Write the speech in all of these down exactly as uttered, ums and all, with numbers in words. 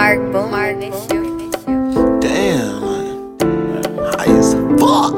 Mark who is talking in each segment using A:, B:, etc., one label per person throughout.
A: Mark Boom, Mark issue.
B: Damn, like, high as fuck.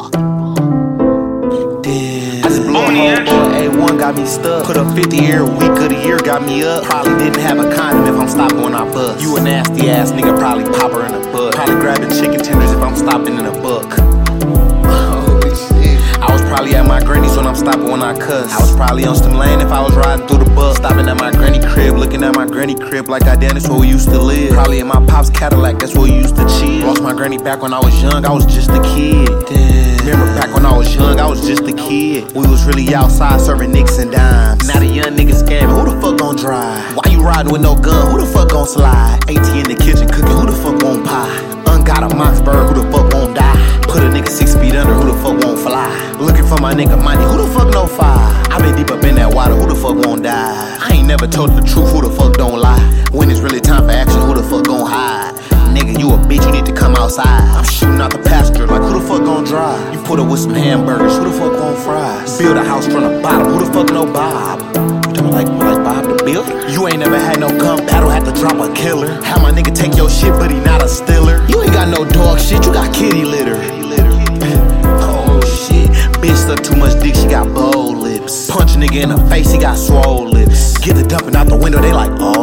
B: Damn, I just blew a whole boy. A one got me stuck. Put up fifty every week of the year, got me up. Probably didn't have a condom if I'm stopping when I bust. You a nasty ass nigga, probably pop her in the butt. Probably grabbing chicken tenders if I'm stopping in a buck. I was probably at my granny's when I'm stopping when I cuss. I was probably on some lane if I was riding through the bus. Stopping at my granny crib, looking at my granny crib like I damn, that's where we used to live. Probably in my pop's Cadillac, that's where we used to chill. Lost my granny back when I was young, I was just a kid. Damn. Remember back when I was young, I was just a kid. We was really outside serving nicks and dimes. Now the young niggas scamming, who the fuck gon' drive? Why you riding with no gun, who the fuck gon' slide? AT in the kitchen cooking, who the fuck won't pie? Un got a Moxburg, who the fuck won't die? Put a nigga six feet under, who the fuck won't fly? Looking for my nigga money, who the fuck no fire? I been deep up in that water, who the fuck won't die? I ain't never told the truth, who the fuck don't lie? When it's really time for action, who the fuck gon' hide? Nigga, you a bitch, you need to come outside. I'm shooting out the pasture, like who the fuck gon' drive? You put up with some hamburgers, who the fuck gon' fries? Build a house from the bottom, who the fuck know Bob? You talking like, like Bob the Builder? You ain't never had no gun battle, had to drop a killer. Have my nigga take your shit, but he not a stealer. You ain't got no dog shit, you got kitty litter. Oh shit, bitch suck too much dick, she got bold lips. Punch a nigga in the face, he got swole lips. Get the dumping out the window, they like, oh